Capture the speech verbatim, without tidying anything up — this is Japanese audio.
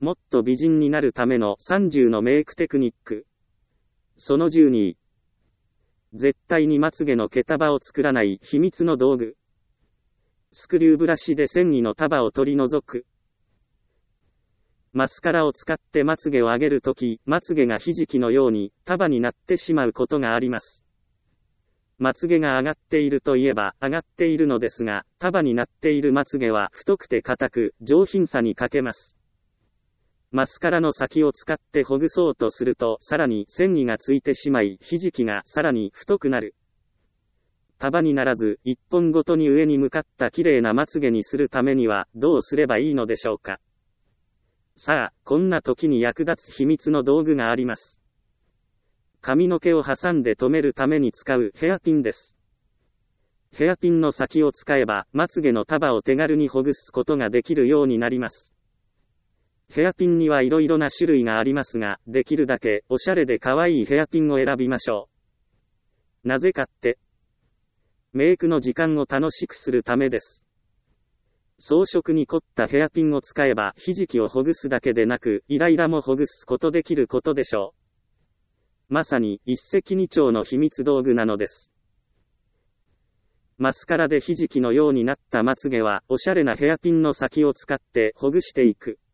もっと美人になるためのさんじゅうのメイクテクニック。そのじゅうに。絶対にまつげの毛束を作らない秘密の道具。スクリューブラシで繊維の束を取り除く。マスカラを使ってまつげを上げるとき、まつげがひじきのように束になってしまうことがあります。まつげが上がっているといえば上がっているのですが、束になっているまつげは太くて硬く、上品さに欠けます。マスカラの先を使ってほぐそうとすると、さらに繊維がついてしまい、ひじきがさらに太くなる。束にならず、一本ごとに上に向かった綺麗なまつげにするためには、どうすればいいのでしょうか。さあ、こんな時に役立つ秘密の道具があります。髪の毛を挟んで留めるために使うヘアピンです。ヘアピンの先を使えば、まつげの束を手軽にほぐすことができるようになります。ヘアピンにはいろいろな種類がありますが、できるだけおしゃれで可愛いヘアピンを選びましょう。なぜかって、メイクの時間を楽しくするためです。装飾に凝ったヘアピンを使えば、ひじきをほぐすだけでなく、イライラもほぐすことできることでしょう。まさに一石二鳥の秘密道具なのです。マスカラでひじきのようになったまつげは、おしゃれなヘアピンの先を使ってほぐしていく。